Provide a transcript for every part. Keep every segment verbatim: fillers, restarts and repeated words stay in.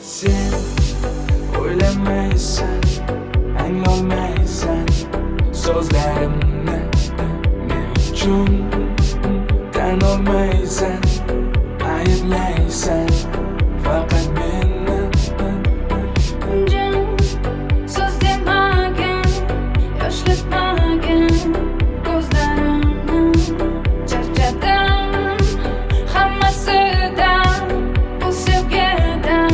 Sen o'ylamaysan, anglolmaysan so'zlarimni, men uchun tan olmaysan, ayblaysan faqat meni. Jim, so'z demagan, yoshlatmagan ko'zlarimni charchadim hammasidan, bu sevgidan.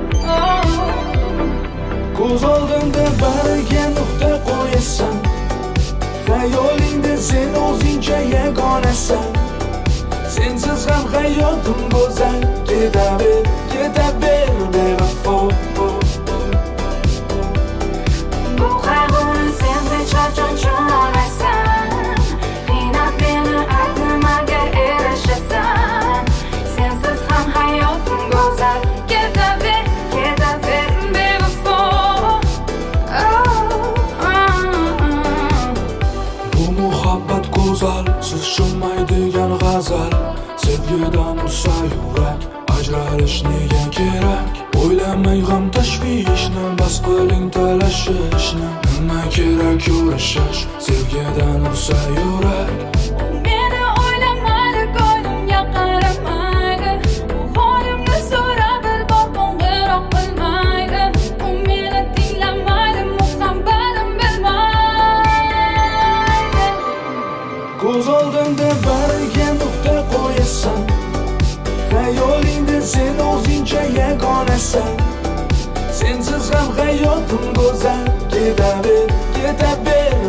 Ko'z oldimda bariga nuqta qo'yasan, xayolingda sen o'zingcha yagonasan. Sensiz ham hayotim go'zal, ketaver, ketaver bevafo. Bu qayg'uni sen hech qachon tushunolmaysan, qiynab meni arzimaga erishasan. Sensiz ham hayotim go'zal, ketaver, ketaver bevafo. Bu muhabbat go'zal, siz tushunmaydigan g'azal. Sevgidan ursa yurak, ajralish nega kerak? O'ylamay g'am tashvishni, bas qiling talashishni. Nima kerak urishish, sevgidan ursa yurak. Meni o'ylamaydi, ko'nglimga qaramaydi. Bu holimni so'rab bilbor qo'ng'iroq qilmaydi. U meni tinglamaydi, muhabbatim bilmaydi. Ko'z oldimda bariga nuqta qo'yasan, xayolingda sen o'zingcha yagonasan. Sensiz ham hayotim go'zal, ketaver, ketaver